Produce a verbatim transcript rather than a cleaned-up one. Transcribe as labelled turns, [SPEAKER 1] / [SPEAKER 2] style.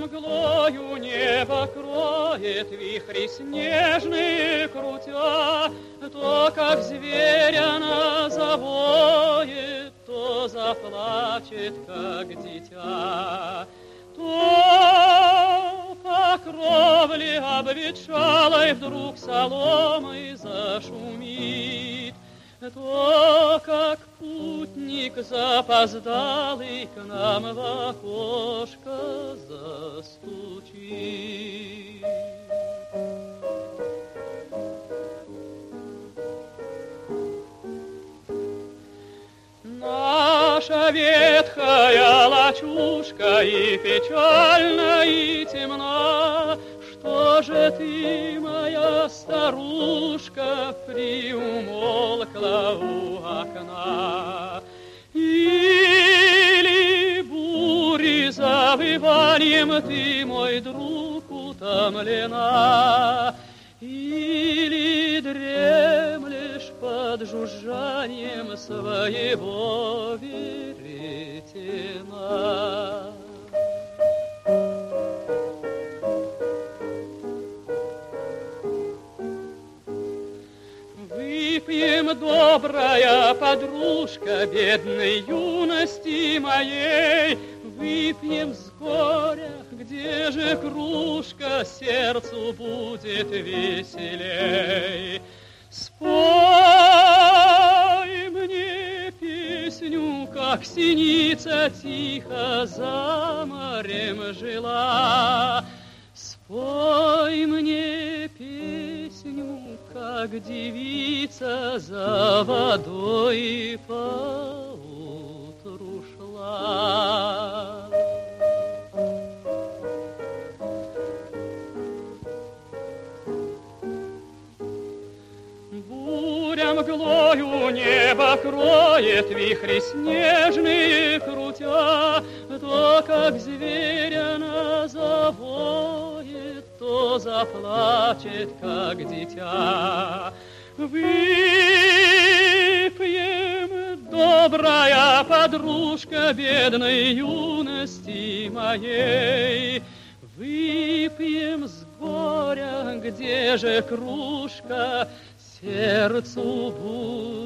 [SPEAKER 1] мглою небо кроет, вихри снежные крутя, то, как зверь она завоет, то заплачет, как дитя. То по кровле обветшалой вдруг соломой зашумит, то, как путник запоздалый к нам в окошко застучит. Наша ветхая лачушка и печальна, и темна. Что же ты, моя старушка, приумолкла у окна? Или бури завыванием ты, мой друг, утомлена? Или дремлешь под жужжанием своего веретена? Выпьем, добрая подружка, бедной юности моей, выпьем с горя, где же кружка, сердцу будет веселей. Спой мне песню, как синица тихо за морем жила. Спой мне песню, как девица за водой поутру шла. Буря мглою небо кроет, вихри снежные крутя, то, как зверь она завоет, то заплачет, как дитя. Выпьем, добрая подружка, бедной юности моей, выпьем с горя, где же кружка, сердцу будет